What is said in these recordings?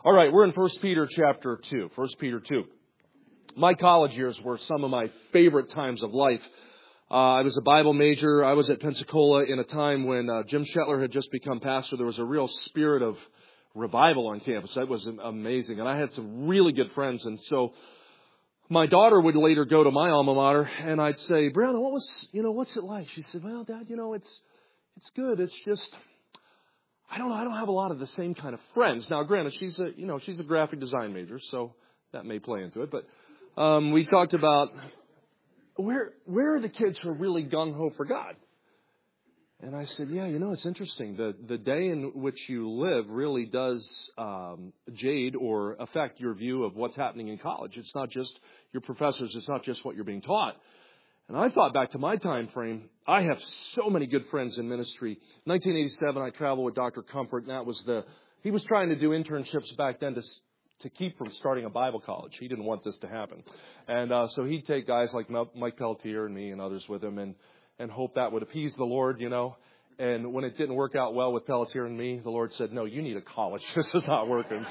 All right, we're in 1 Peter chapter 2. 1 Peter 2. My college years were some of my favorite times of life. I was a Bible major. I was at Pensacola in a time when Jim Shetler had just become pastor. There was a real spirit of revival on campus. That was amazing. And I had some really good friends. And so my daughter would later go to my alma mater, and I'd say, Brianna, what's it like? She said, well, Dad, it's good. It's just, I don't know. I don't have a lot of the same kind of friends. Now, granted, she's a graphic design major, so that may play into it. But we talked about where are the kids who are really gung-ho for God? And I said, yeah, it's interesting. The day in which you live really does jade or affect your view of what's happening in college. It's not just your professors. It's not just what you're being taught. And I thought back to my time frame. I have so many good friends in ministry. 1987, I traveled with Dr. Comfort, and that was he was trying to do internships back then to keep from starting a Bible college. He didn't want this to happen. And so he'd take guys like Mike Pelletier and me and others with him and hope that would appease the Lord, And when it didn't work out well with Pelletier and me, the Lord said, no, you need a college. This is not working.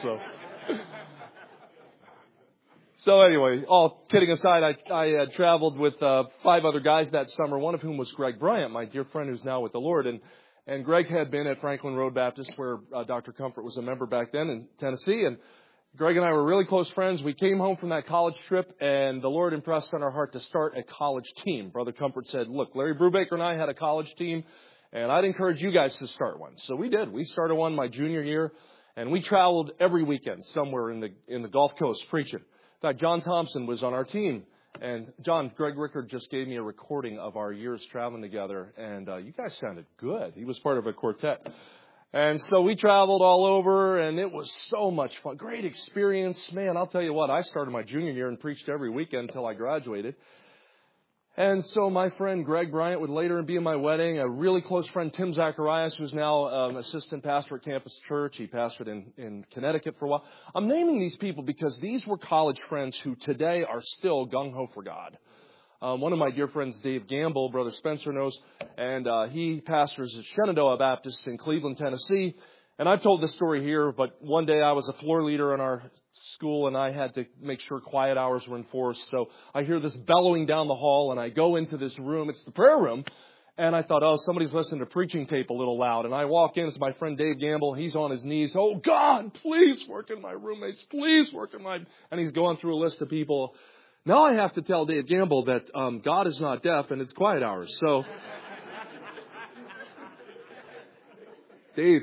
So anyway, all kidding aside, I had traveled with 5 other guys that summer, one of whom was Greg Bryant, my dear friend who's now with the Lord. And Greg had been at Franklin Road Baptist, where Dr. Comfort was a member back then in Tennessee. And Greg and I were really close friends. We came home from that college trip, and the Lord impressed on our heart to start a college team. Brother Comfort said, look, Larry Brubaker and I had a college team, and I'd encourage you guys to start one. So we did. We started one my junior year, and we traveled every weekend somewhere in the Gulf Coast preaching. In fact, John Thompson was on our team. And Greg Rickard just gave me a recording of our years traveling together. And you guys sounded good. He was part of a quartet. And so we traveled all over, and it was so much fun. Great experience. Man, I'll tell you what, I started my junior year and preached every weekend until I graduated. And so my friend Greg Bryant would later be in my wedding. A really close friend, Tim Zacharias, who's now assistant pastor at Campus Church. He pastored in Connecticut for a while. I'm naming these people because these were college friends who today are still gung-ho for God. One of my dear friends, Dave Gamble, Brother Spencer knows, and he pastors at Shenandoah Baptist in Cleveland, Tennessee. And I've told this story here, but one day I was a floor leader in our school, and I had to make sure quiet hours were enforced. So I hear this bellowing down the hall, and I go into this room. It's the prayer room. And I thought, somebody's listening to preaching tape a little loud. And I walk in. It's my friend Dave Gamble. He's on his knees. Oh, God, please work in my roommates. Please work in my... And he's going through a list of people. Now I have to tell Dave Gamble that God is not deaf, and it's quiet hours. So, Dave,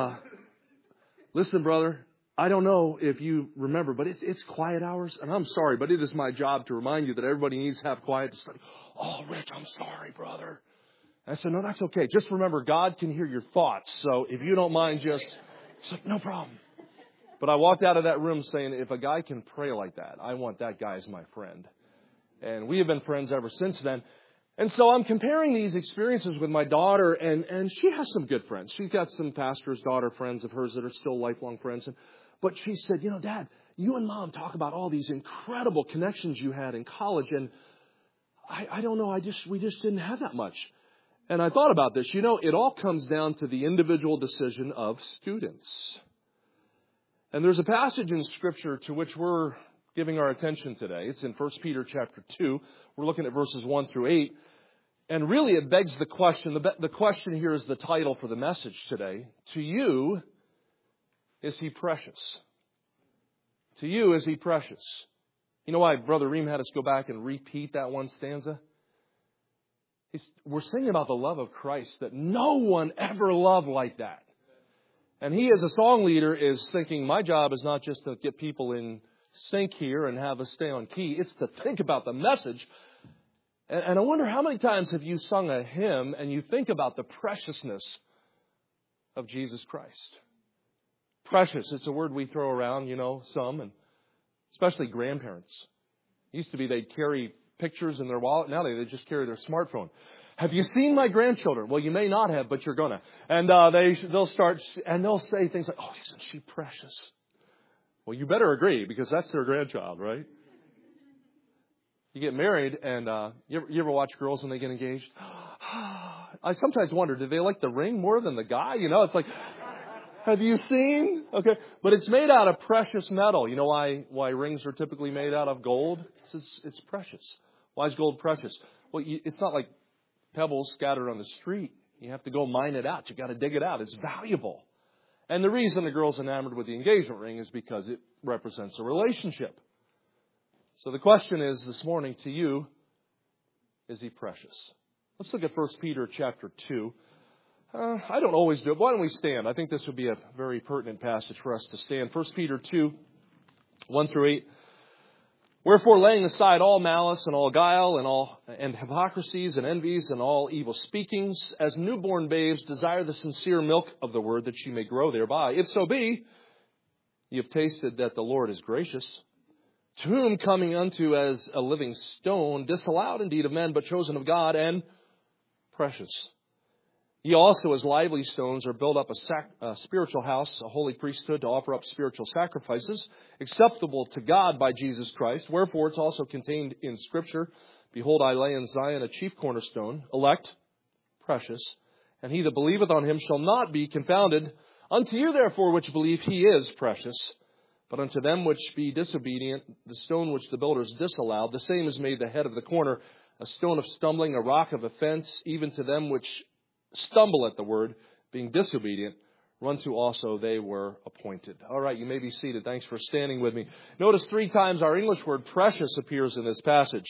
listen, brother. I don't know if you remember, but it's quiet hours. And I'm sorry, but it is my job to remind you that everybody needs to have quiet to study. Oh, Rich, I'm sorry, brother. And I said, no, that's okay. Just remember, God can hear your thoughts. So if you don't mind, just no problem. But I walked out of that room saying, if a guy can pray like that, I want that guy as my friend. And we have been friends ever since then. And so I'm comparing these experiences with my daughter, and she has some good friends. She's got some pastor's daughter friends of hers that are still lifelong friends. But she said, Dad, you and Mom talk about all these incredible connections you had in college, and I don't know, we just didn't have that much. And I thought about this. It all comes down to the individual decision of students. And there's a passage in Scripture to which we're giving our attention today. It's in 1 Peter chapter 2. We're looking at verses 1 through 8. And really it begs the question. The question here is the title for the message today. To you, is he precious? To you, is he precious? You know why Brother Reem had us go back and repeat that one stanza? We're singing about the love of Christ, that no one ever loved like that. And he, as a song leader, is thinking, my job is not just to get people in sync here and have us stay on key. It's to think about the message. And I wonder how many times have you sung a hymn and you think about the preciousness of Jesus Christ? Precious, it's a word we throw around, some, and especially grandparents. It used to be they'd carry pictures in their wallet. Now they just carry their smartphone. Have you seen my grandchildren? Well, you may not have, but you're gonna. And they'll start, and they'll say things like, oh, isn't she precious? Well, you better agree, because that's their grandchild, right? You get married, and you ever watch girls when they get engaged? I sometimes wonder, do they like the ring more than the guy? It's like, Have you seen? Okay. But it's made out of precious metal. You know why rings are typically made out of gold? It's precious. Why is gold precious? Well, it's not like pebbles scattered on the street. You have to go mine it out. You got to dig it out. It's valuable. And the reason the girl's enamored with the engagement ring is because it represents a relationship. So the question is this morning to you, is he precious? Let's look at 1 Peter chapter 2. I don't always do it. Why don't we stand? I think this would be a very pertinent passage for us to stand. 1 Peter 2, 1 through 8. Wherefore, laying aside all malice and all guile and hypocrisies and envies and all evil speakings, as newborn babes desire the sincere milk of the word, that ye may grow thereby. If so be, ye have tasted that the Lord is gracious, to whom coming unto as a living stone, disallowed indeed of men, but chosen of God, and precious. Ye also, as lively stones, are built up a spiritual house, a holy priesthood, to offer up spiritual sacrifices, acceptable to God by Jesus Christ. Wherefore it's also contained in Scripture, Behold, I lay in Zion a chief cornerstone, elect, precious, and he that believeth on him shall not be confounded. Unto you, therefore, which believe, he is precious. But unto them which be disobedient, the stone which the builders disallowed, the same is made the head of the corner, a stone of stumbling, a rock of offense, even to them which stumble at the word, being disobedient, whereunto also they were appointed. All right, you may be seated. Thanks for standing with me. Notice 3 times our English word precious appears in this passage.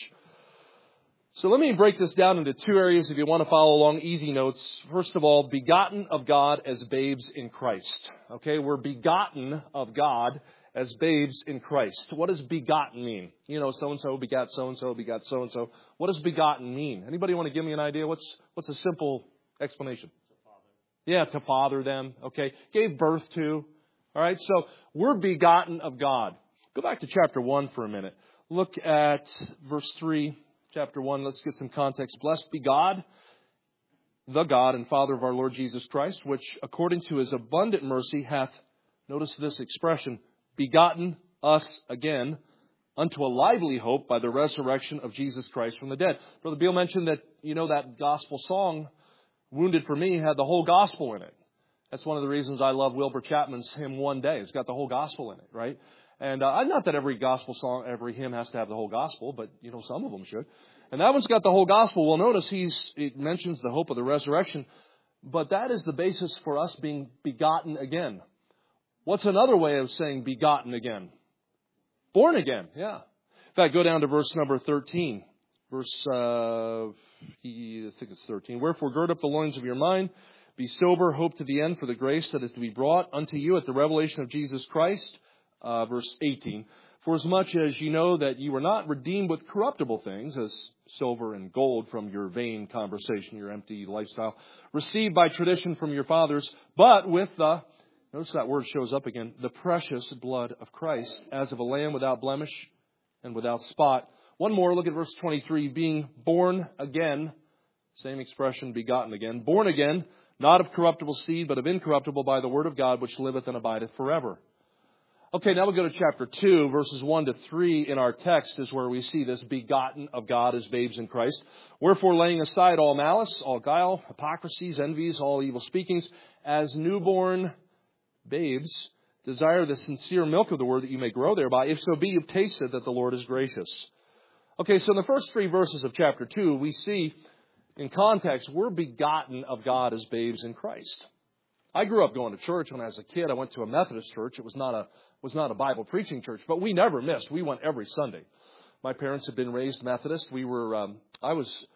So let me break this down into 2 areas if you want to follow along. Easy notes. First of all, begotten of God as babes in Christ. Okay, we're begotten of God as babes in Christ. What does begotten mean? You know, so-and-so begot so-and-so, begot so-and-so. What does begotten mean? Anybody want to give me an idea? What's a simple explanation? To father them. Okay. Gave birth to. All right. So we're begotten of God. Go back to chapter 1 for a minute. Look at verse 3, chapter 1. Let's get some context. Blessed be God, the God and Father of our Lord Jesus Christ, which according to his abundant mercy hath, notice this expression, begotten us again unto a lively hope by the resurrection of Jesus Christ from the dead. Brother Beal mentioned that, that gospel song, Wounded for Me, had the whole gospel in it. That's one of the reasons I love Wilbur Chapman's hymn One Day. It's got the whole gospel in it, right? And not that every gospel song, every hymn has to have the whole gospel, but, some of them should. And that one's got the whole gospel. Well, notice it mentions the hope of the resurrection, but that is the basis for us being begotten again. What's another way of saying begotten again? Born again, yeah. In fact, go down to verse number 13. I think it's 13. Wherefore gird up the loins of your mind, be sober, hope to the end for the grace that is to be brought unto you at the revelation of Jesus Christ. Verse 18. For as much as you know that you were not redeemed with corruptible things, as silver and gold from your vain conversation, your empty lifestyle, received by tradition from your fathers, but with the, notice that word shows up again, the precious blood of Christ, as of a lamb without blemish and without spot. One more, look at verse 23, being born again, same expression, begotten again, born again, not of corruptible seed, but of incorruptible by the word of God, which liveth and abideth forever. Okay, now we'll go to chapter 2, verses 1 to 3 in our text is where we see this begotten of God as babes in Christ. Wherefore, laying aside all malice, all guile, hypocrisies, envies, all evil speakings, as newborn babes, desire the sincere milk of the word that you may grow thereby. If so be, you've tasted that the Lord is gracious. Okay, so in the first 3 verses of chapter 2, we see in context, we're begotten of God as babes in Christ. I grew up going to church when I was a kid. I went to a Methodist church. It was not a Bible preaching church, but we never missed. We went every Sunday. My parents had been raised Methodist. I was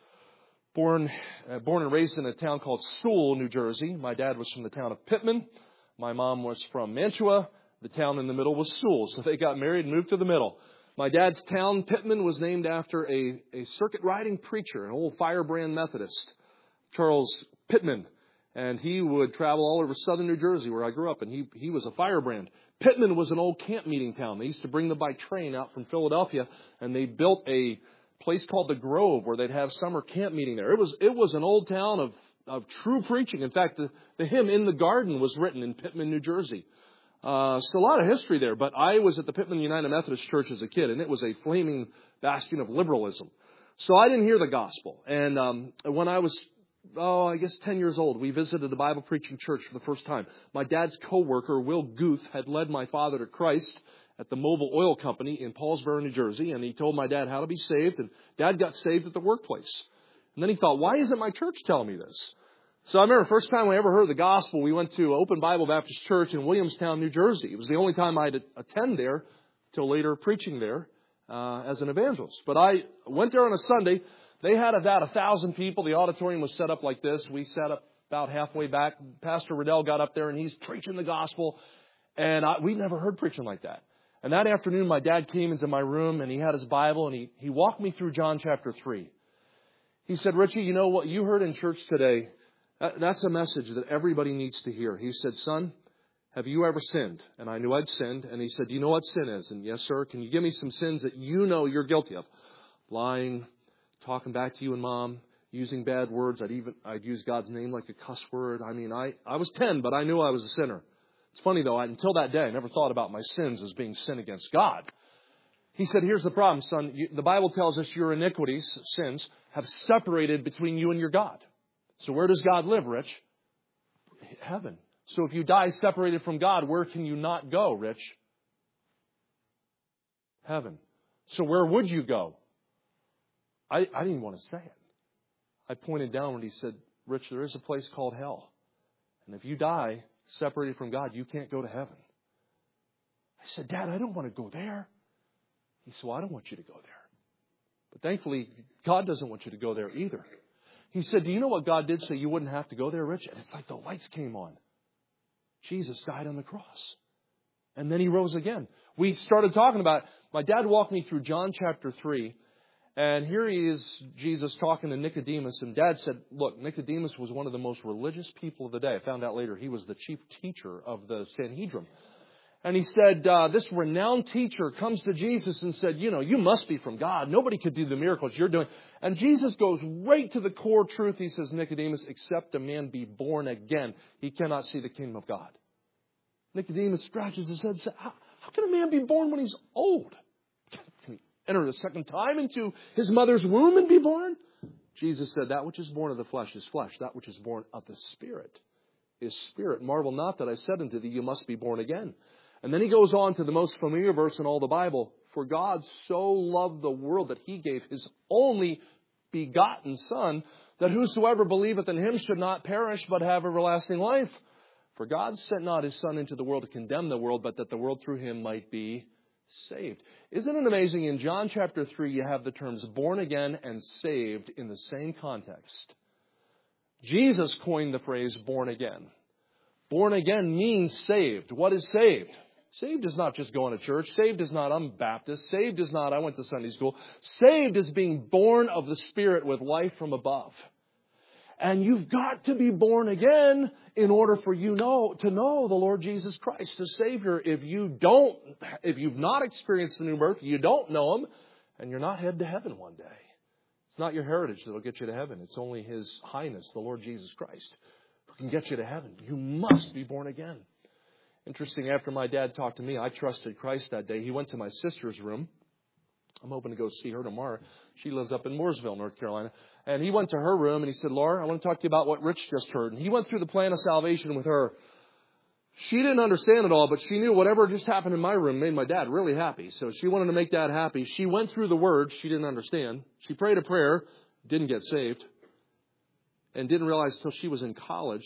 born and raised in a town called Sewell, New Jersey. My dad was from the town of Pittman. My mom was from Mantua. The town in the middle was Sewell. So they got married and moved to the middle. My dad's town, Pittman, was named after a circuit riding preacher, an old firebrand Methodist, Charles Pittman. And he would travel all over southern New Jersey where I grew up, and he was a firebrand. Pittman was an old camp meeting town. They used to bring them by train out from Philadelphia, and they built a place called the Grove where they'd have summer camp meeting there. It was an old town of true preaching. In fact, the hymn In the Garden was written in Pittman, New Jersey. So a lot of history there, but I was at the Pittman United Methodist Church as a kid, and it was a flaming bastion of liberalism. So I didn't hear the gospel. And when I was I guess 10 years old, we visited a Bible preaching church for the first time. My dad's coworker, Will Guth, had led my father to Christ at the Mobil Oil Company in Paulsboro, New Jersey, and he told my dad how to be saved, and Dad got saved at the workplace. And then he thought, why isn't my church telling me this? So I remember the first time we ever heard the gospel, we went to Open Bible Baptist Church in Williamstown, New Jersey. It was the only time I'd attend there till later preaching there as an evangelist. But I went there on a Sunday. They had about 1,000 people. The auditorium was set up like this. We sat up about halfway back. Pastor Riddell got up there and he's preaching the gospel. And we'd never heard preaching like that. And that afternoon, my dad came into my room and he had his Bible and he walked me through John chapter 3. He said, Richie, you know what you heard in church today? That's a message that everybody needs to hear. He said, son, have you ever sinned? And I knew I'd sinned. And he said, do you know what sin is? And yes, sir. Can you give me some sins that you know you're guilty of? Lying, talking back to you and Mom, using bad words. I'd use God's name like a cuss word. I mean, I was 10, but I knew I was a sinner. It's funny, though, until that day, I never thought about my sins as being sin against God. He said, here's the problem, son. The Bible tells us your iniquities, sins, have separated between you and your God. So where does God live, Rich? Heaven. So if you die separated from God, where can you not go, Rich? Heaven. So where would you go? I didn't want to say it. I pointed downward. He said, Rich, there is a place called hell. And if you die separated from God, you can't go to heaven. I said, Dad, I don't want to go there. He said, well, I don't want you to go there. But thankfully, God doesn't want you to go there either. He said, do you know what God did so you wouldn't have to go there, Rich? And it's like the lights came on. Jesus died on the cross. And then He rose again. We started talking about it. My dad walked me through John chapter 3. And here he is, Jesus talking to Nicodemus. And Dad said, look, Nicodemus was one of the most religious people of the day. I found out later he was the chief teacher of the Sanhedrin. And he said, this renowned teacher comes to Jesus and said, you know, you must be from God. Nobody could do the miracles you're doing. And Jesus goes right to the core truth. He says, Nicodemus, except a man be born again, he cannot see the kingdom of God. Nicodemus scratches his head and says, how can a man be born when he's old? Can he enter the second time into his mother's womb and be born? Jesus said, that which is born of the flesh is flesh. That which is born of the Spirit is spirit. Marvel not that I said unto thee, you must be born again. And then he goes on to the most familiar verse in all the Bible. For God so loved the world that He gave His only begotten Son, that whosoever believeth in Him should not perish, but have everlasting life. For God sent not His Son into the world to condemn the world, but that the world through Him might be saved. Isn't it amazing? In John chapter 3, you have the terms born again and saved in the same context. Jesus coined the phrase born again. Born again means saved. What is saved? Saved is not just going to church. Saved is not I'm Baptist. Saved is not I went to Sunday school. Saved is being born of the Spirit with life from above. And you've got to be born again in order for you to know the Lord Jesus Christ, the Savior. If you've not experienced the new birth, you don't know Him, and you're not headed to heaven one day. It's not your heritage that will get you to heaven. It's only His Highness, the Lord Jesus Christ, who can get you to heaven. You must be born again. Interesting, after my dad talked to me, I trusted Christ that day. He went to my sister's room. I'm hoping to go see her tomorrow. She lives up in Mooresville, North Carolina. And he went to her room and he said, Laura, I want to talk to you about what Rich just heard. And he went through the plan of salvation with her. She didn't understand it all, but she knew whatever just happened in my room made my dad really happy. So she wanted to make Dad happy. She went through the Word. She didn't understand. She prayed a prayer, didn't get saved, and didn't realize until she was in college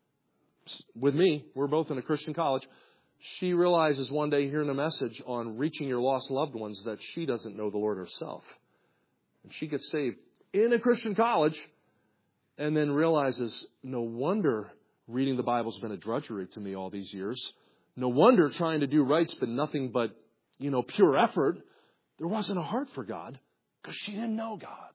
with me. We're both in a Christian college. She realizes one day hearing a message on reaching your lost loved ones that she doesn't know the Lord herself. And she gets saved in a Christian college and then realizes, no wonder reading the Bible's been a drudgery to me all these years. No wonder trying to do right's been nothing but, pure effort. There wasn't a heart for God because she didn't know God.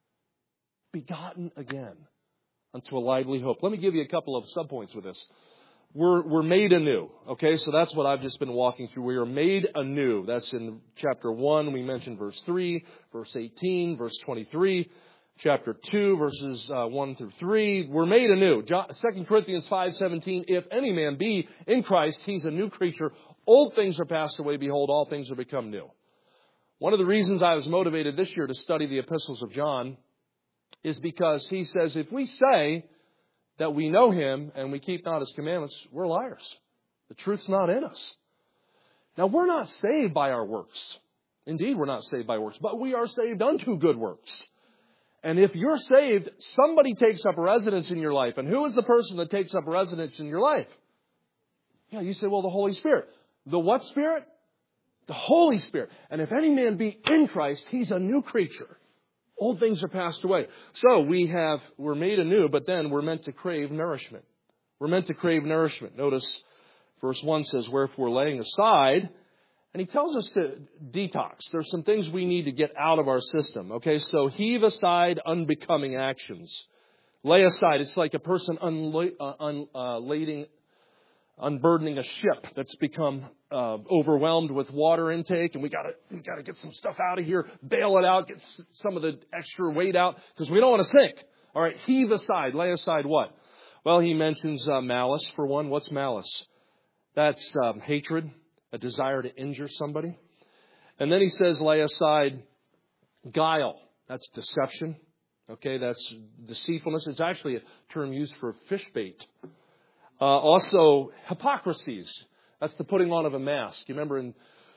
Begotten again unto a lively hope. Let me give you a couple of subpoints with this. We're made anew. Okay, so that's what I've just been walking through. We are made anew. That's in chapter 1. We mentioned verse 3, verse 18, verse 23. Chapter 2, verses 1 through 3. We're made anew. 2 Corinthians 5:17. If any man be in Christ, he's a new creature. Old things are passed away. Behold, all things are become new. One of the reasons I was motivated this year to study the epistles of John is because he says if we say that we know him and we keep not his commandments, we're liars. The truth's not in us. Now, we're not saved by our works. Indeed, we're not saved by works, but we are saved unto good works. And if you're saved, somebody takes up residence in your life. And who is the person that takes up residence in your life? Yeah, you say, well, the Holy Spirit. The what Spirit? The Holy Spirit. And if any man be in Christ, he's a new creature. Old things are passed away. So we're made anew, but then we're meant to crave nourishment. We're meant to crave nourishment. Notice verse 1 says, wherefore laying aside. And he tells us to detox. There's some things we need to get out of our system. Okay, so heave aside unbecoming actions. Lay aside. It's like a person unburdening a ship that's become overwhelmed with water intake, and we got to get some stuff out of here, bail it out, get some of the extra weight out because we don't want to sink. All right, heave aside. Lay aside what? Well, he mentions malice for one. What's malice? That's hatred. A desire to injure somebody. And then he says, lay aside guile. That's deception. Okay, that's deceitfulness. It's actually a term used for fish bait. Also, hypocrisies. That's the putting on of a mask. You remember in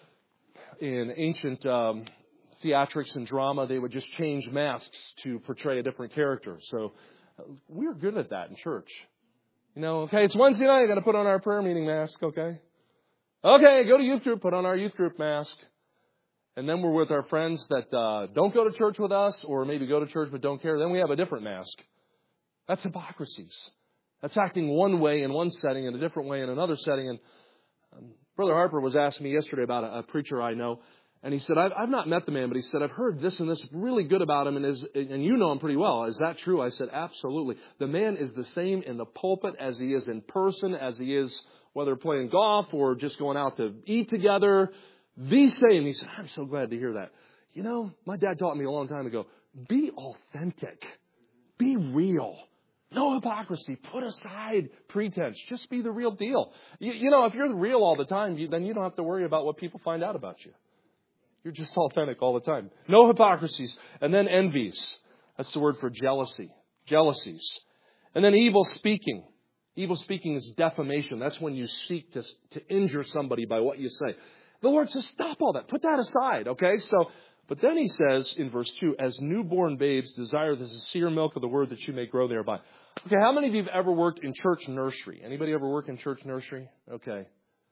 ancient theatrics and drama, they would just change masks to portray a different character. So we're good at that in church. You know, okay, it's Wednesday night. I got to put on our prayer meeting mask, okay? Okay, go to youth group, put on our youth group mask. And then we're with our friends that don't go to church with us or maybe go to church but don't care. Then we have a different mask. That's hypocrisies. That's acting one way in one setting and a different way in another setting. And Brother Harper was asking me yesterday about a preacher I know. And he said, I've not met the man, but he said, I've heard this and this really good about him. And you know him pretty well. Is that true? I said, absolutely. The man is the same in the pulpit as he is in person, as he is whether playing golf or just going out to eat together, the same. He said, I'm so glad to hear that. You know, my dad taught me a long time ago, be authentic. Be real. No hypocrisy. Put aside pretense. Just be the real deal. You know, if you're real all the time, then you don't have to worry about what people find out about you. You're just authentic all the time. No hypocrisies. And then envies. That's the word for jealousy. Jealousies. And then evil speaking. Evil speaking is defamation. That's when you seek to injure somebody by what you say. The Lord says, stop all that. Put that aside, okay? But then he says in verse 2, as newborn babes desire the sincere milk of the word that you may grow thereby. Okay, how many of you have ever worked in church nursery? Anybody ever work in church nursery? Okay.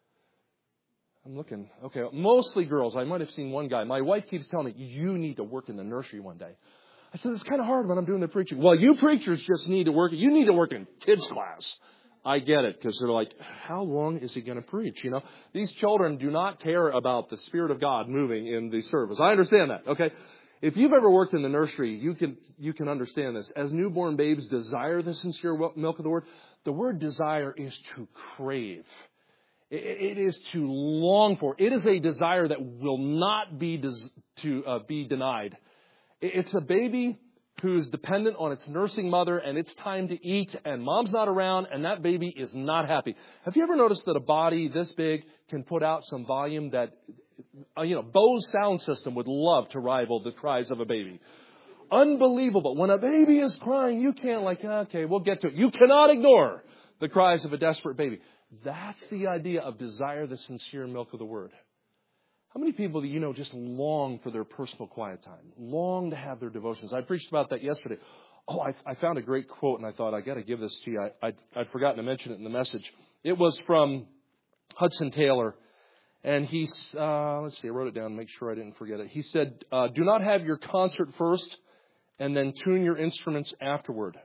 I'm looking. Okay, mostly girls. I might have seen one guy. My wife keeps telling me, you need to work in the nursery one day. I said, it's kind of hard when I'm doing the preaching. Well, you preachers just need to work. You need to work in kids' class. I get it, because they're like, how long is he going to preach? You know, these children do not care about the Spirit of God moving in the service. I understand that, okay? If you've ever worked in the nursery, you can understand this. As newborn babes desire the sincere milk of the word desire is to crave. It is to long for. It is a desire that will not be denied. It's a baby who's dependent on its nursing mother, and it's time to eat, and mom's not around, and that baby is not happy. Have you ever noticed that a body this big can put out some volume that, Bose sound system would love to rival the cries of a baby? Unbelievable. When a baby is crying, you can't okay, we'll get to it. You cannot ignore the cries of a desperate baby. That's the idea of desire the sincere milk of the word. How many people do you know just long for their personal quiet time? Long to have their devotions. I preached about that yesterday. Oh, I found a great quote, and I thought, I got to give this to you. I'd forgotten to mention it in the message. It was from Hudson Taylor. And he's, let's see, I wrote it down to make sure I didn't forget it. He said, do not have your concert first and then tune your instruments afterward.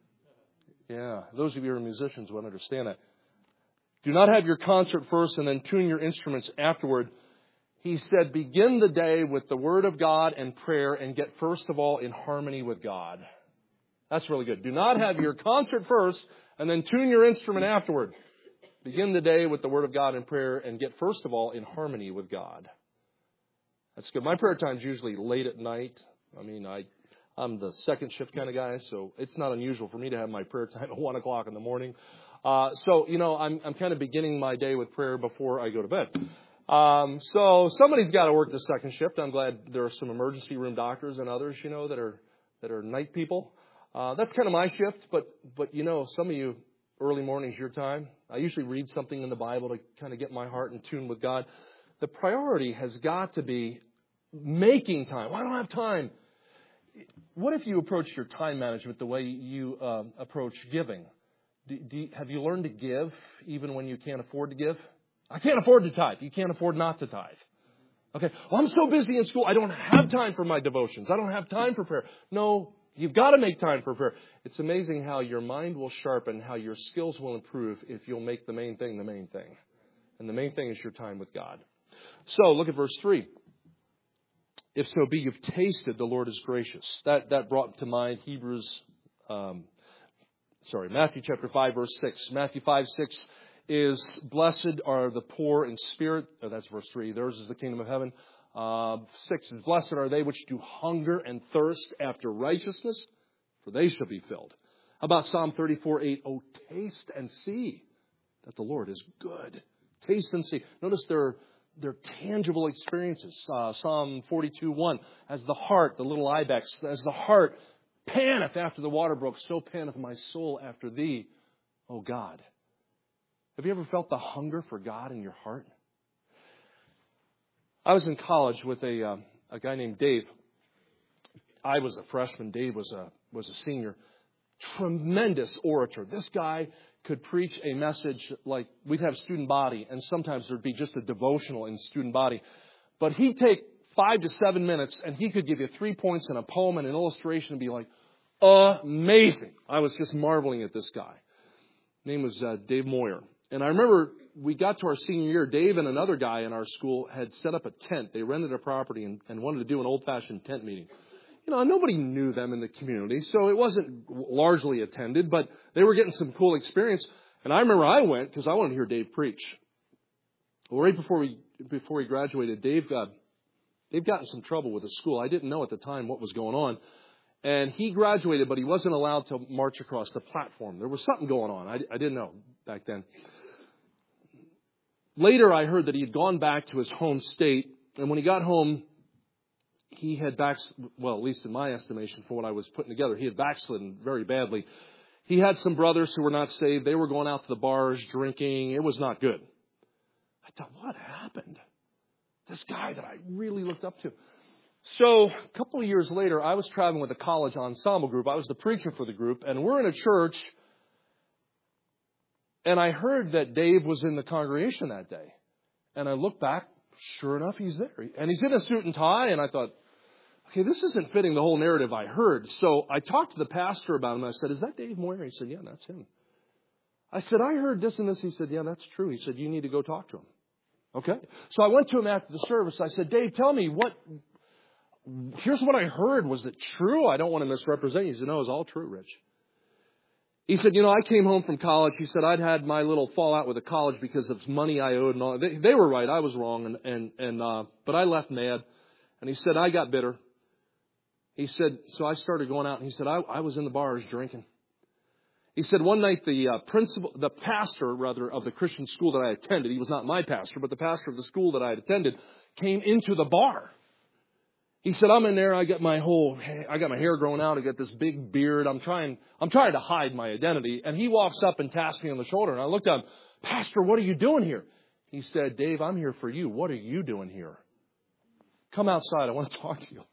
Yeah, those of you who are musicians will understand that. Do not have your concert first and then tune your instruments afterward. He said, begin the day with the Word of God and prayer and get first of all in harmony with God. That's really good. Do not have your concert first and then tune your instrument afterward. Begin the day with the Word of God and prayer and get first of all in harmony with God. That's good. My prayer time's usually late at night. I mean, I'm the second shift kind of guy, so it's not unusual for me to have my prayer time at 1 o'clock in the morning. I'm kind of beginning my day with prayer before I go to bed. So somebody's got to work the second shift. I'm glad there are some emergency room doctors and others, that are night people. That's kind of my shift, but some of you, early morning's your time. I usually read something in the Bible to kind of get my heart in tune with God. The priority has got to be making time. Well, I don't have time. What if you approach your time management the way you approach giving? Have you learned to give even when you can't afford to give? I can't afford to tithe. You can't afford not to tithe. Okay. Well, I'm so busy in school. I don't have time for my devotions. I don't have time for prayer. No, you've got to make time for prayer. It's amazing how your mind will sharpen, how your skills will improve if you'll make the main thing the main thing. And the main thing is your time with God. So look at verse 3. If so be you've tasted the Lord is gracious. That brought to mind Matthew chapter 5, verse 6. Matthew 5:6 is blessed are the poor in spirit. Oh, that's verse 3. Theirs is the kingdom of heaven. 6 is blessed are they which do hunger and thirst after righteousness, for they shall be filled. How about Psalm 34:8? Oh, taste and see that the Lord is good. Taste and see. Notice they're tangible experiences. Psalm 42:1. As the hart, the little ibex, as the hart panteth after the water brook, so panteth my soul after thee, O God. Have you ever felt the hunger for God in your heart? I was in college with a guy named Dave. I was a freshman. Dave was a senior. Tremendous orator. This guy could preach a message like we'd have student body, and sometimes there'd be just a devotional in student body. But he'd take 5 to 7 minutes, and he could give you 3 points and a poem and an illustration and be like, amazing. I was just marveling at this guy. His name was Dave Moyer. And I remember we got to our senior year. Dave and another guy in our school had set up a tent. They rented a property and wanted to do an old-fashioned tent meeting. Nobody knew them in the community, so it wasn't largely attended, but they were getting some cool experience. And I remember I went because I wanted to hear Dave preach. Well, right before he graduated, Dave got in some trouble with the school. I didn't know at the time what was going on. And he graduated, but he wasn't allowed to march across the platform. There was something going on. I didn't know back then. Later, I heard that he had gone back to his home state, and when he got home, he had at least in my estimation, from what I was putting together, he had backslidden very badly. He had some brothers who were not saved. They were going out to the bars, drinking. It was not good. I thought, what happened? This guy that I really looked up to. So a couple of years later, I was traveling with a college ensemble group. I was the preacher for the group, and we're in a church, and I heard that Dave was in the congregation that day. And I looked back, sure enough, he's there. And he's in a suit and tie, and I thought, okay, this isn't fitting the whole narrative I heard. So I talked to the pastor about him. I said, is that Dave Moyer? He said, yeah, that's him. I said, I heard this and this. He said, yeah, that's true. He said, you need to go talk to him. Okay. So I went to him after the service. I said, Dave, tell me here's what I heard. Was it true? I don't want to misrepresent you. He said, no, it was all true, Rich. He said, I came home from college. He said, I'd had my little fallout with the college because of money I owed and all. They were right. I was wrong. But I left mad. And he said, I got bitter. He said, so I started going out. And he said, I was in the bars drinking. He said, one night the pastor of the Christian school that I attended, he was not my pastor, but the pastor of the school that I had attended, came into the bar. He said, I'm in there. I got my hair growing out. I got this big beard. I'm trying to hide my identity. And he walks up and taps me on the shoulder. And I looked at him, Pastor, what are you doing here? He said, Dave, I'm here for you. What are you doing here? Come outside. I want to talk to you.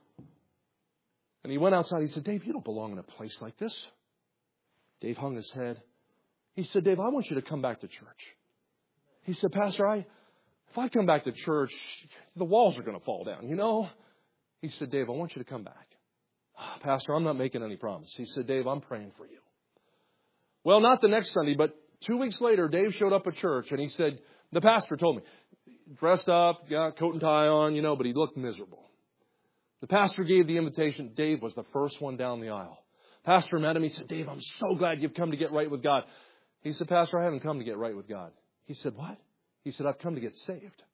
And he went outside. He said, Dave, you don't belong in a place like this. Dave hung his head. He said, Dave, I want you to come back to church. He said, Pastor, if I come back to church, the walls are going to fall down, He said, Dave, I want you to come back. Pastor, I'm not making any promise. He said, Dave, I'm praying for you. Well, not the next Sunday, but 2 weeks later, Dave showed up at church, and he said, the pastor told me, dressed up, got coat and tie on, but he looked miserable. The pastor gave the invitation. Dave was the first one down the aisle. Pastor met him. He said, Dave, I'm so glad you've come to get right with God. He said, Pastor, I haven't come to get right with God. He said, what? He said, I've come to get saved.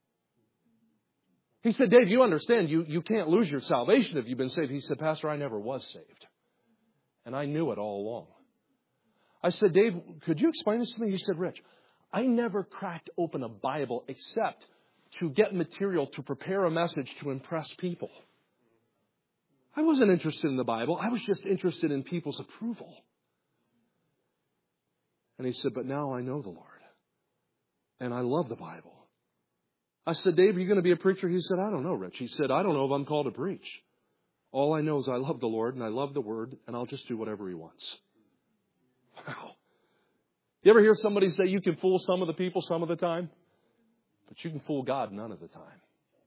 He said, Dave, you understand, you can't lose your salvation if you've been saved. He said, Pastor, I never was saved. And I knew it all along. I said, Dave, could you explain this to me? He said, Rich, I never cracked open a Bible except to get material to prepare a message to impress people. I wasn't interested in the Bible. I was just interested in people's approval. And he said, but now I know the Lord. And I love the Bible. I said, Dave, are you going to be a preacher? He said, I don't know, Rich. He said, I don't know if I'm called to preach. All I know is I love the Lord and I love the Word, and I'll just do whatever He wants. Wow. You ever hear somebody say you can fool some of the people some of the time, but you can fool God none of the time?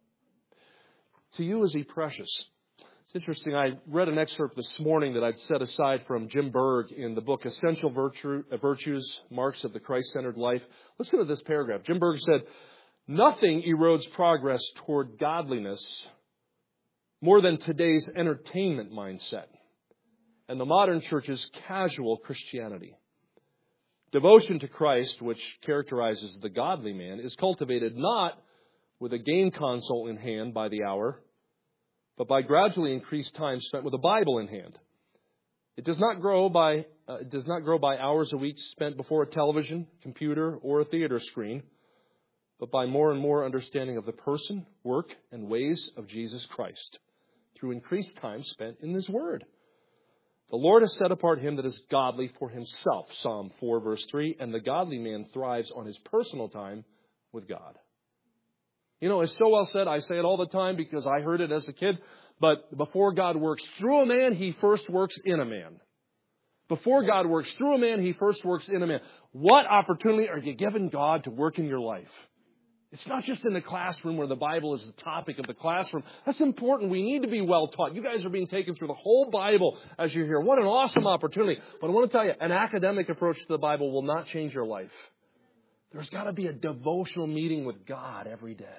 To you is He precious. It's interesting. I read an excerpt this morning that I'd set aside from Jim Berg in the book Essential Virtues, Marks of the Christ-Centered Life. Listen to this paragraph. Jim Berg said, nothing erodes progress toward godliness more than today's entertainment mindset and the modern church's casual Christianity. Devotion to Christ, which characterizes the godly man, is cultivated not with a game console in hand by the hour, but by gradually increased time spent with a Bible in hand. It does not grow by hours a week spent before a television, computer, or a theater screen, but by more and more understanding of the person, work, and ways of Jesus Christ through increased time spent in His Word. The Lord has set apart him that is godly for Himself, Psalm 4, verse 3, and the godly man thrives on his personal time with God. You know, it's so well said. I say it all the time because I heard it as a kid. But before God works through a man, He first works in a man. Before God works through a man, He first works in a man. What opportunity are you giving God to work in your life? It's not just in the classroom where the Bible is the topic of the classroom. That's important. We need to be well taught. You guys are being taken through the whole Bible as you're here. What an awesome opportunity. But I want to tell you, an academic approach to the Bible will not change your life. There's got to be a devotional meeting with God every day.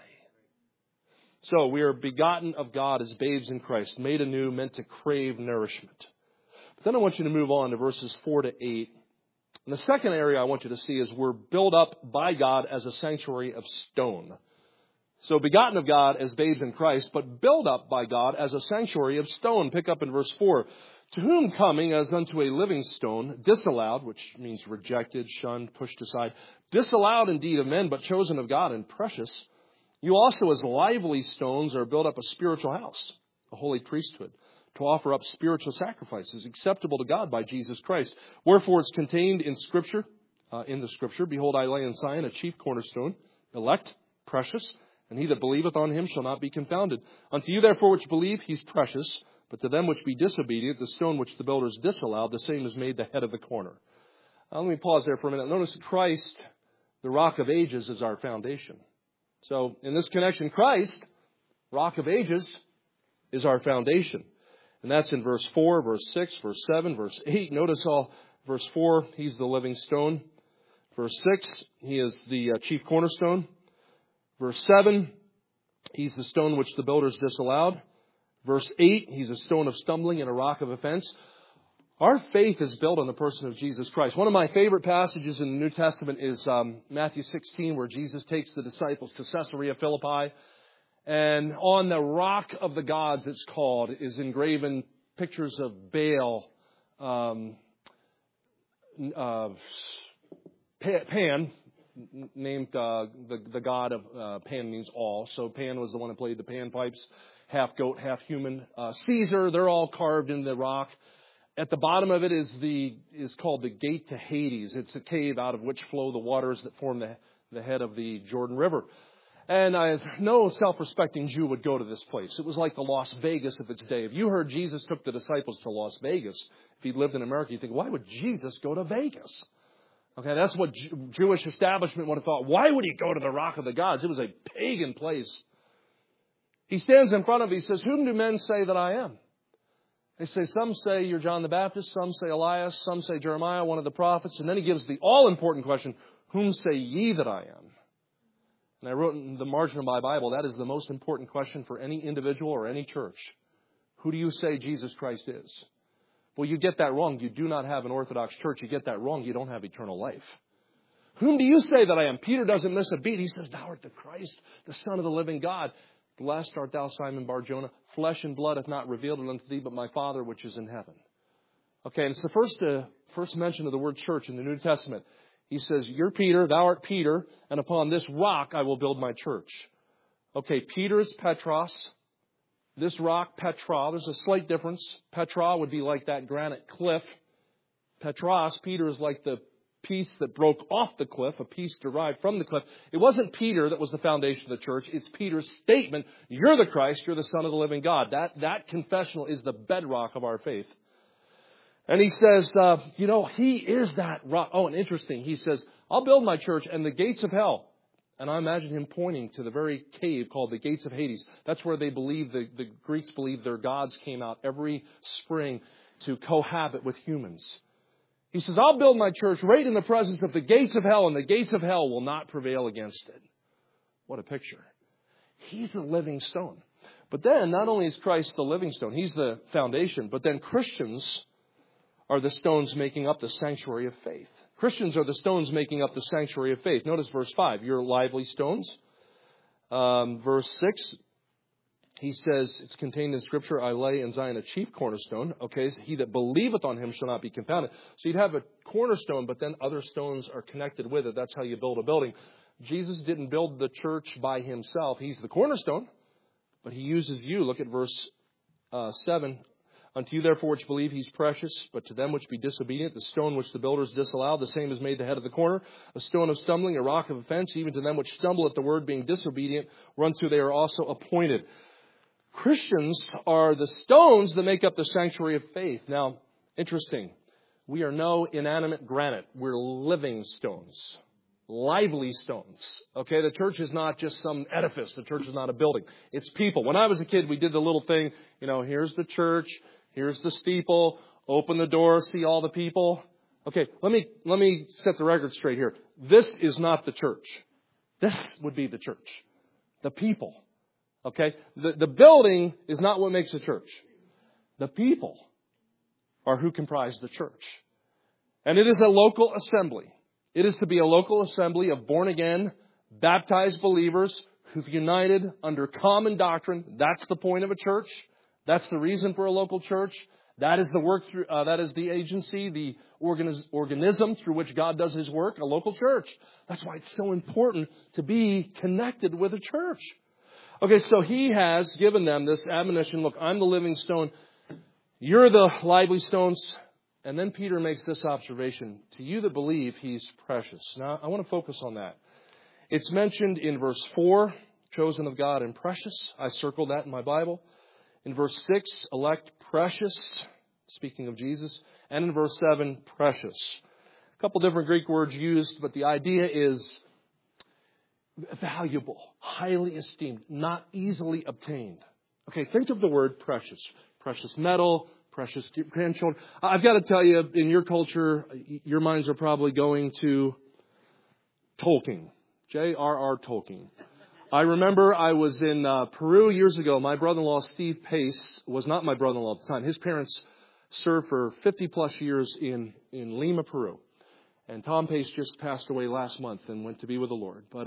So we are begotten of God as babes in Christ, made anew, meant to crave nourishment. But then I want you to move on to verses 4 to 8. And the second area I want you to see is we're built up by God as a sanctuary of stone. So begotten of God as babes in Christ, but built up by God as a sanctuary of stone. Pick up in verse 4. To whom coming as unto a living stone, disallowed, which means rejected, shunned, pushed aside, disallowed indeed of men, but chosen of God and precious, you also as lively stones are built up a spiritual house, a holy priesthood, to offer up spiritual sacrifices acceptable to God by Jesus Christ. Wherefore it's contained in Scripture, behold, I lay in Zion a chief cornerstone, elect, precious, and he that believeth on him shall not be confounded. Unto you therefore which believe, he's precious, but to them which be disobedient, the stone which the builders disallowed, the same is made the head of the corner. Let me pause there for a minute. Notice that Christ, the rock of ages, is our foundation. So in this connection, Christ, rock of ages, is our foundation. And that's in verse 4, verse 6, verse 7, verse 8. Notice verse 4, He's the living stone. Verse 6, He is the chief cornerstone. Verse 7, He's the stone which the builders disallowed. Verse 8, He's a stone of stumbling and a rock of offense. Our faith is built on the person of Jesus Christ. One of my favorite passages in the New Testament is Matthew 16, where Jesus takes the disciples to Caesarea Philippi. And on the rock of the gods, it's called, is engraven pictures of Baal, Pan, named the god of Pan means all. So Pan was the one that played the panpipes, half goat, half human. Caesar, they're all carved in the rock. At the bottom of it is called the gate to Hades. It's a cave out of which flow the waters that form the head of the Jordan River. And no self-respecting Jew would go to this place. It was like the Las Vegas of its day. If you heard Jesus took the disciples to Las Vegas, if he'd lived in America, you think, why would Jesus go to Vegas? Okay, that's what Jewish establishment would have thought. Why would he go to the rock of the gods? It was a pagan place. He stands in front of it. He says, whom do men say that I am? They say, some say you're John the Baptist, some say Elias, some say Jeremiah, one of the prophets. And then he gives the all-important question, whom say ye that I am? And I wrote in the margin of my Bible, that is the most important question for any individual or any church. Who do you say Jesus Christ is? Well, you get that wrong. You do not have an Orthodox church. You get that wrong. You don't have eternal life. Whom do you say that I am? Peter doesn't miss a beat. He says, thou art the Christ, the Son of the living God. Blessed art thou, Simon Bar-Jonah. Flesh and blood hath not revealed it unto thee, but my Father which is in heaven. Okay, and it's the first mention of the word church in the New Testament. He says, you're Peter, thou art Peter, and upon this rock I will build my church. Okay, Peter is Petros. This rock, Petra, there's a slight difference. Petra would be like that granite cliff. Petros, Peter, is like the piece that broke off the cliff, a piece derived from the cliff. It wasn't Peter that was the foundation of the church. It's Peter's statement, you're the Christ, you're the Son of the living God. That confessional is the bedrock of our faith. And he says, he is that rock. Oh, and interesting, he says, I'll build my church and the gates of hell. And I imagine him pointing to the very cave called the Gates of Hades. That's where they believe, the Greeks believe their gods came out every spring to cohabit with humans. He says, I'll build my church right in the presence of the gates of hell, and the gates of hell will not prevail against it. What a picture. He's the living stone. But then, not only is Christ the living stone, he's the foundation, but then Christians are the stones making up the sanctuary of faith. Christians are the stones making up the sanctuary of faith. Notice verse 5, you're lively stones. Verse 6, he says, it's contained in Scripture, I lay in Zion a chief cornerstone. Okay, so he that believeth on him shall not be confounded. So you'd have a cornerstone, but then other stones are connected with it. That's how you build a building. Jesus didn't build the church by himself. He's the cornerstone, but he uses you. Look at verse 7. Unto you, therefore, which believe, he's precious. But to them which be disobedient, the stone which the builders disallowed, the same is made the head of the corner, a stone of stumbling, a rock of offense, even to them which stumble at the word, being disobedient, whereunto they are also appointed. Christians are the stones that make up the sanctuary of faith. Now, interesting. We are no inanimate granite. We're living stones. Lively stones. Okay, the church is not just some edifice. The church is not a building. It's people. When I was a kid, we did the little thing, here's the church. Here's the steeple. Open the door. See all the people. Okay, let me set the record straight here. This is not the church. This would be the church. The people. Okay? The building is not what makes a church. The people are who comprise the church. And it is a local assembly. It is to be a local assembly of born-again, baptized believers who've united under common doctrine. That's the point of a church. That's the reason for a local church. That is the work through. That is the agency, the organism through which God does His work. A local church. That's why it's so important to be connected with a church. Okay, so He has given them this admonition. Look, I'm the living stone. You're the lively stones. And then Peter makes this observation. To you that believe, He's precious. Now, I want to focus on that. It's mentioned in verse 4, chosen of God and precious. I circled that in my Bible. In verse 6, elect, precious, speaking of Jesus. And in verse 7, precious. A couple different Greek words used, but the idea is valuable, highly esteemed, not easily obtained. Okay, think of the word precious. Precious metal, precious grandchildren. I've got to tell you, in your culture, your minds are probably going to Tolkien. J.R.R. Tolkien. I remember I was in Peru years ago. My brother-in-law, Steve Pace, was not my brother-in-law at the time. His parents served for 50-plus years in Lima, Peru. And Tom Pace just passed away last month and went to be with the Lord. But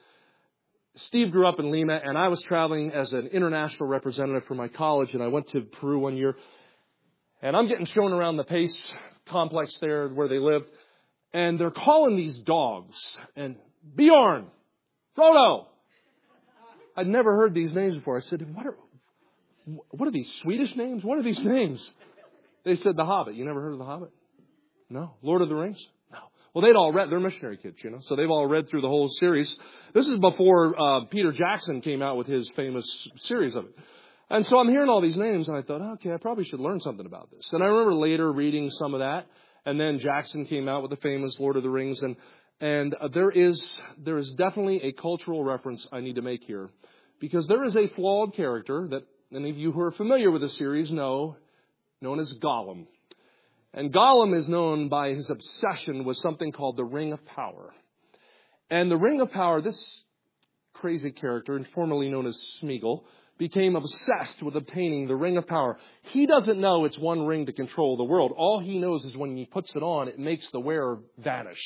Steve grew up in Lima, and I was traveling as an international representative for my college, and I went to Peru one year. And I'm getting shown around the Pace complex there where they lived. And they're calling these dogs. And Bjorn, Frodo. I'd never heard these names before. I said, what are these Swedish names? What are these names? They said The Hobbit. You never heard of The Hobbit? No. Lord of the Rings? No. Well, they'd all read. They're missionary kids, so they've all read through the whole series. This is before Peter Jackson came out with his famous series of it. And so I'm hearing all these names, and I thought, okay, I probably should learn something about this. And I remember later reading some of that, and then Jackson came out with the famous Lord of the Rings, and there is definitely a cultural reference I need to make here, because there is a flawed character that any of you who are familiar with the series know, known as Gollum. And Gollum is known by his obsession with something called the Ring of Power. And the Ring of Power, this crazy character, formerly known as Smeagol, became obsessed with obtaining the Ring of Power. He doesn't know it's one ring to control the world. All he knows is when he puts it on, it makes the wearer vanish.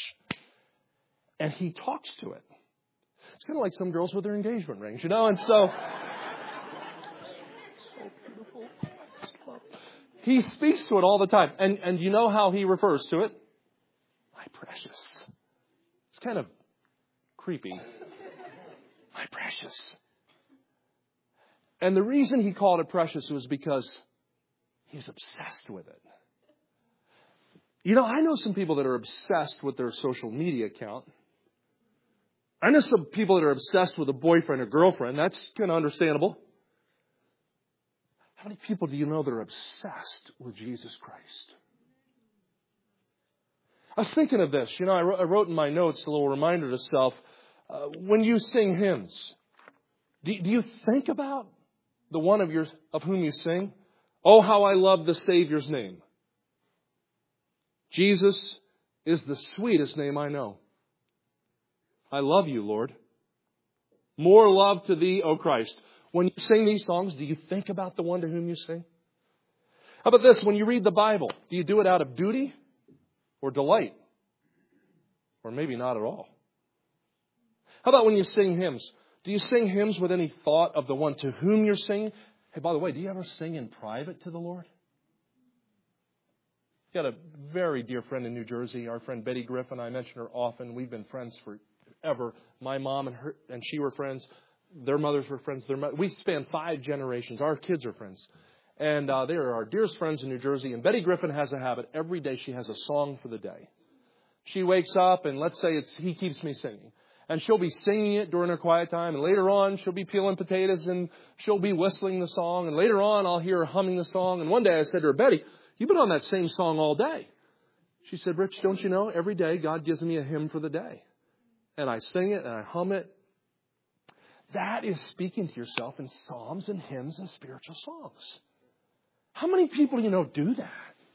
And he talks to it. It's kind of like some girls with their engagement rings, and so beautiful. He speaks to it all the time. And you know how he refers to it? My precious. It's kind of creepy. My precious. And the reason he called it precious was because he's obsessed with it. You know, I know some people that are obsessed with their social media account. I know some people that are obsessed with a boyfriend or girlfriend. That's kind of understandable. How many people do you know that are obsessed with Jesus Christ? I was thinking of this. You know, I wrote in my notes a little reminder to self. When you sing hymns, do you think about the one of whom you sing? Oh, how I love the Savior's name. Jesus is the sweetest name I know. I love you, Lord. More love to thee, O Christ. When you sing these songs, do you think about the one to whom you sing? How about this? When you read the Bible, do you do it out of duty or delight? Or maybe not at all. How about when you sing hymns? Do you sing hymns with any thought of the one to whom you're singing? Hey, by the way, do you ever sing in private to the Lord? Got a very dear friend in New Jersey, our friend Betty Griffin. I mention her often. We've been friends forever. My mom and she were friends. Their mothers were friends. We span 5 generations. Our kids are friends. And they are our dearest friends in New Jersey. And Betty Griffin has a habit. Every day she has a song for the day. She wakes up and let's say it's He Keeps Me Singing. And she'll be singing it during her quiet time. And later on, she'll be peeling potatoes and she'll be whistling the song. And later on, I'll hear her humming the song. And one day I said to her, Betty, you've been on that same song all day. She said, Rich, don't you know, every day God gives me a hymn for the day. And I sing it and I hum it. That is speaking to yourself in psalms and hymns and spiritual songs. How many people do that?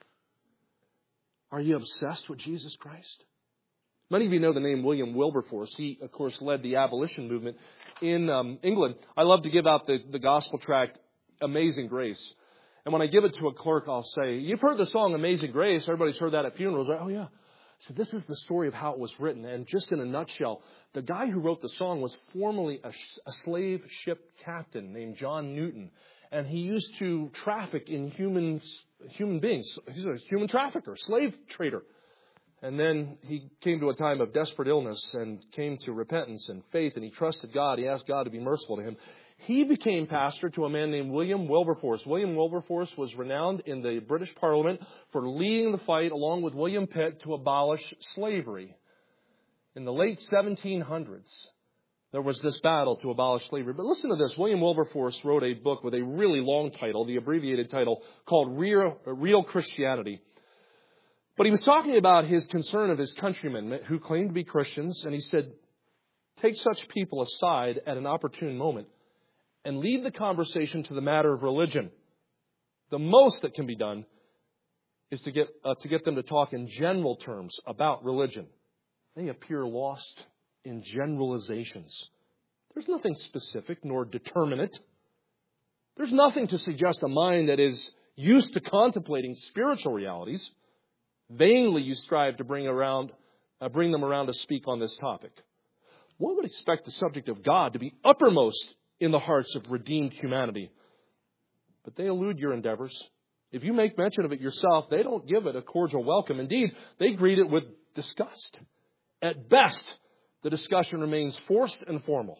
Are you obsessed with Jesus Christ? Many of you know the name William Wilberforce. He, of course, led the abolition movement in England. I love to give out the gospel tract, Amazing Grace. And when I give it to a clerk, I'll say, you've heard the song Amazing Grace. Everybody's heard that at funerals, right? Oh, yeah. So this is the story of how it was written. And just in a nutshell, the guy who wrote the song was formerly a slave ship captain named John Newton. And he used to traffic in human beings. He's a human trafficker, slave trader. And then he came to a time of desperate illness and came to repentance and faith. And he trusted God. He asked God to be merciful to him. He became pastor to a man named William Wilberforce. William Wilberforce was renowned in the British Parliament for leading the fight along with William Pitt to abolish slavery. In the late 1700s, there was this battle to abolish slavery. But listen to this. William Wilberforce wrote a book with a really long title, the abbreviated title, called Real Christianity. But he was talking about his concern of his countrymen who claimed to be Christians. And he said, take such people aside at an opportune moment and leave the conversation to the matter of religion. The most that can be done is to get them to talk in general terms about religion. They appear lost in generalizations. There's nothing specific nor determinate. There's nothing to suggest a mind that is used to contemplating spiritual realities. Vainly you strive to bring them around to speak on this topic. One would expect the subject of God to be uppermost in the hearts of redeemed humanity. But they elude your endeavors. If you make mention of it yourself, they don't give it a cordial welcome. Indeed, they greet it with disgust. At best, the discussion remains forced and formal.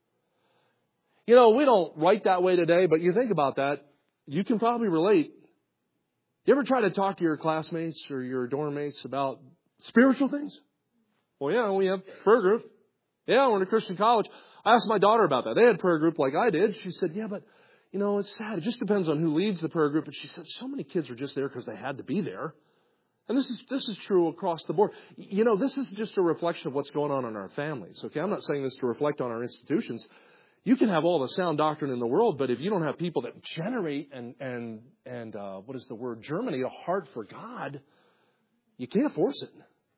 We don't write that way today, but you think about that, you can probably relate. You ever try to talk to your classmates or your dorm mates about spiritual things? Well, yeah, we have prayer group. Yeah, we're in a Christian college. I asked my daughter about that. They had prayer group like I did. She said, yeah, but, it's sad. It just depends on who leads the prayer group. But she said, so many kids are just there because they had to be there. And this is true across the board. This is just a reflection of what's going on in our families. Okay, I'm not saying this to reflect on our institutions. You can have all the sound doctrine in the world, but if you don't have people that generate and germinate a heart for God, you can't force it.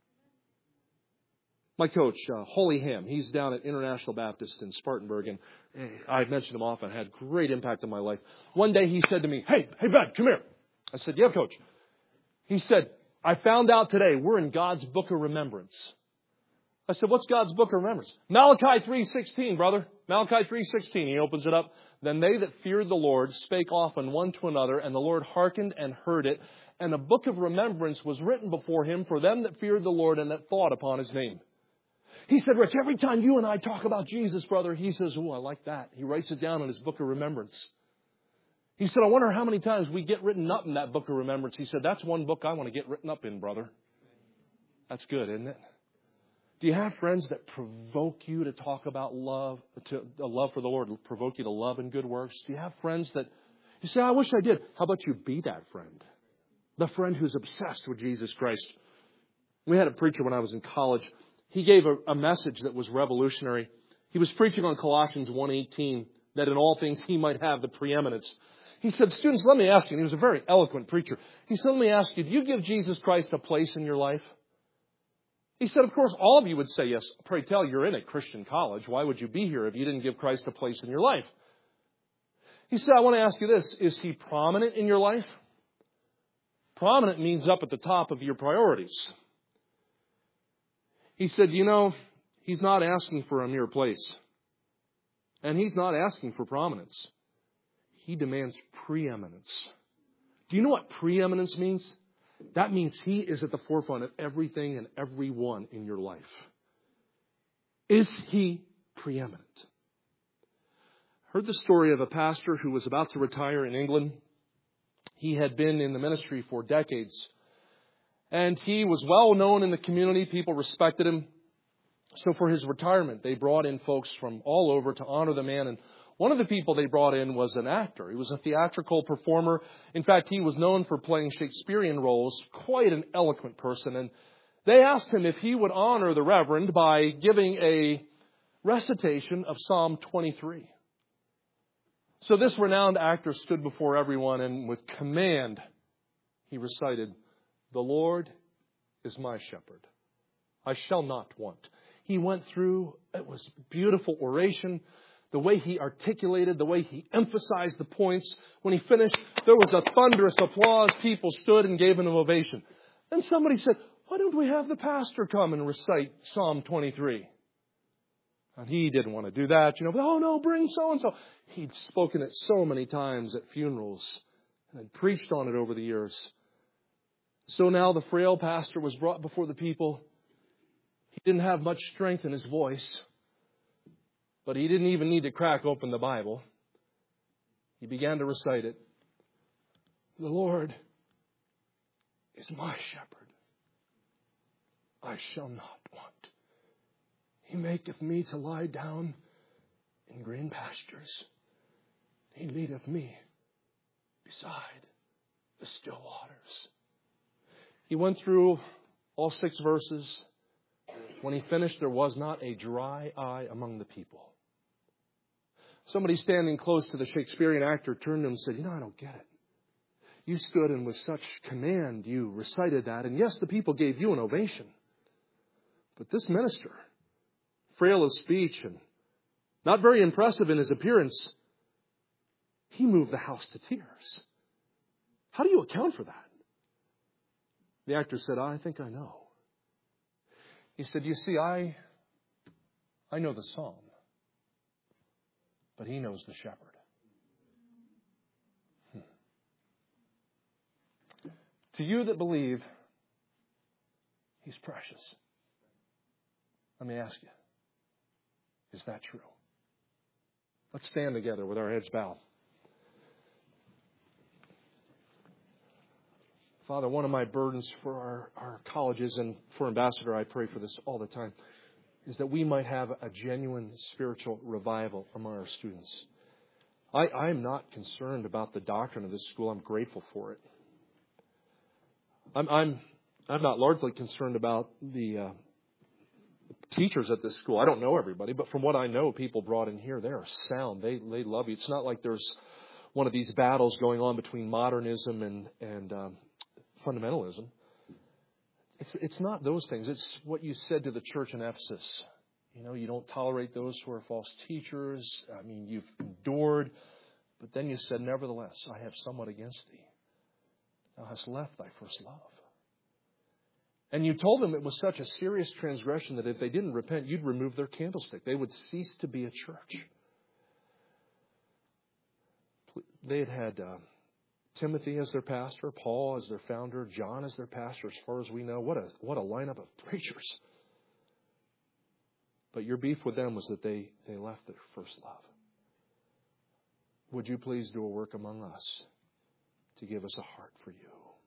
My coach, Holy Ham, he's down at International Baptist in Spartanburg, and I've mentioned him often, had great impact on my life. One day he said to me, hey, bud, come here. I said, yeah, coach. He said, I found out today we're in God's book of remembrance. I said, what's God's book of remembrance? Malachi 3:16, brother. Malachi 3:16. He opens it up. Then they that feared the Lord spake often one to another, and the Lord hearkened and heard it. And a book of remembrance was written before him for them that feared the Lord and that thought upon his name. He said, Rich, every time you and I talk about Jesus, brother, he says, oh, I like that. He writes it down in his book of remembrance. He said, I wonder how many times we get written up in that book of remembrance. He said, that's one book I want to get written up in, brother. That's good, isn't it? Do you have friends that provoke you to talk about love, to a love for the Lord, provoke you to love and good works? Do you have friends that you say, I wish I did? How about you be that friend? The friend who's obsessed with Jesus Christ. We had a preacher when I was in college. He gave a message that was revolutionary. He was preaching on Colossians 1:18, that in all things he might have the preeminence. He said, students, let me ask you, and he was a very eloquent preacher. He said, let me ask you, do you give Jesus Christ a place in your life? He said, of course, all of you would say yes. Pray tell, you're in a Christian college. Why would you be here if you didn't give Christ a place in your life? He said, I want to ask you this. Is he prominent in your life? Prominent means up at the top of your priorities. He said, you know, he's not asking for a mere place. And he's not asking for prominence. He demands preeminence. Do you know what preeminence means? That means he is at the forefront of everything and everyone in your life. Is he preeminent? Heard the story of a pastor who was about to retire in England. He had been in the ministry for decades. And he was well known in the community. People respected him. So for his retirement, they brought in folks from all over to honor the man. And one of the people they brought in was an actor. He was a theatrical performer. In fact, he was known for playing Shakespearean roles. Quite an eloquent person. And they asked him if he would honor the Reverend by giving a recitation of Psalm 23. So this renowned actor stood before everyone and with command, he recited, the Lord is my shepherd. I shall not want. He went through, it was beautiful oration. The way he articulated, the way he emphasized the points. When he finished, there was a thunderous applause. People stood and gave him an ovation. Then somebody said, why don't we have the pastor come and recite Psalm 23? And he didn't want to do that. But, oh no, bring so-and-so. He'd spoken it so many times at funerals and had preached on it over the years. So now the frail pastor was brought before the people. He didn't have much strength in his voice. But he didn't even need to crack open the Bible. He began to recite it. The Lord is my shepherd. I shall not want. He maketh me to lie down in green pastures. He leadeth me beside the still waters. He went through all 6 verses. When he finished, there was not a dry eye among the people. Somebody standing close to the Shakespearean actor turned to him and said, I don't get it. You stood and with such command you recited that. And yes, the people gave you an ovation. But this minister, frail of speech and not very impressive in his appearance, he moved the house to tears. How do you account for that? The actor said, I think I know. He said, you see, I know the psalm. But he knows the shepherd. To you that believe, he's precious. Let me ask you, is that true? Let's stand together with our heads bowed. Father, one of my burdens for our colleges and for Ambassador, I pray for this all the time, is that we might have a genuine spiritual revival among our students. I am not concerned about the doctrine of this school. I'm grateful for it. I'm not largely concerned about the teachers at this school. I don't know everybody, but from what I know, people brought in here, they are sound. They love you. It's not like there's one of these battles going on between modernism and fundamentalism. It's not those things. It's what you said to the church in Ephesus. You don't tolerate those who are false teachers. You've endured. But then you said, nevertheless, I have somewhat against thee. Thou hast left thy first love. And you told them it was such a serious transgression that if they didn't repent, you'd remove their candlestick. They would cease to be a church. They had Timothy as their pastor, Paul as their founder, John as their pastor, as far as we know. What a lineup of preachers. But your beef with them was that they left their first love. Would you please do a work among us to give us a heart for you?